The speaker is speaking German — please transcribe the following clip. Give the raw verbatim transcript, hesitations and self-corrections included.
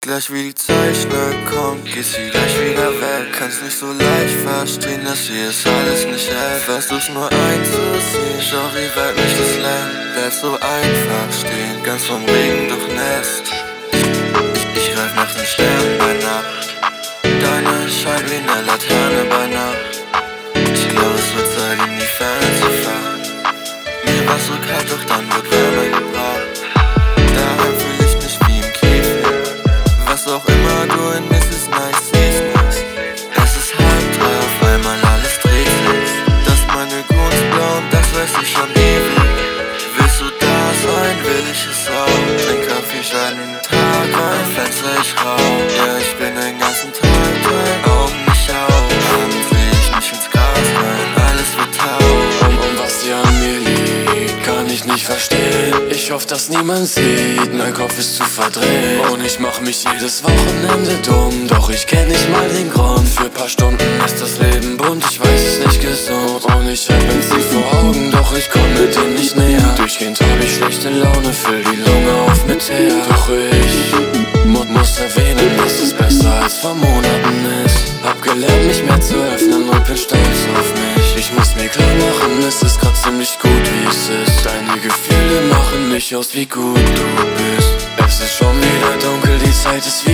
Gleich wie die Zeichner kommt, geht sie gleich wieder weg. Kannst nicht so leicht verstehen, dass sie es alles nicht hält. Versuch's nur einzusehen, schau wie weit mich das lenkt. Bleib so einfach stehen, ganz vom Regen durchnässt. Ich, ich greif nach den Sternen bei Nacht. Deine scheint wie ne Laterne bei Nacht. Ich glaub, es wird Zeit, in die Ferne zu fahren. Mir war's so kalt, doch dann wird Wärme gebracht. Daheim fühl ich mich wie im Käfig. Was auch immer du in mir siehst, nein, ich seh's nicht. Es ist halb drei, auf einmal alles dreht sich. Dass meine Gunst blau und das weiß ich schon ewig. Willst du da sein, will ich es auch. Trink Kaffee, schein den Tag rein, Fenster ich rauch. Ja, ich bin den ganzen Tag dein Augen nicht auf. Abends seh ich nicht ins Gras rein, alles wird taub. Und, und was dir an mir liegt, kann ich nicht verstehen. Ich hoffe, dass niemand sieht, mein Kopf ist zu verdreht. Und ich mach mich jedes Wochenende dumm, doch ich kenn nicht mal den Grund. Für paar Stunden ist das Leben bunt, ich weiß es nicht gesund. Und ich hab ein Ziel vor Augen, doch ich komm mit dem nicht näher. Durchgehend hab ich schlechte Laune, füll die Lunge auf mit Teer. Doch ich mu muss erwähnen, dass es besser als vor Monaten ist. Hab gelernt, mich mehr zu öffnen und bin stolz auf mich. Ich muss mir klar machen, es ist grad ziemlich gut, wie es ist. Deine Gefühle machen mich aus, wie gut du bist. Es ist schon wieder dunkel, die Zeit ist wie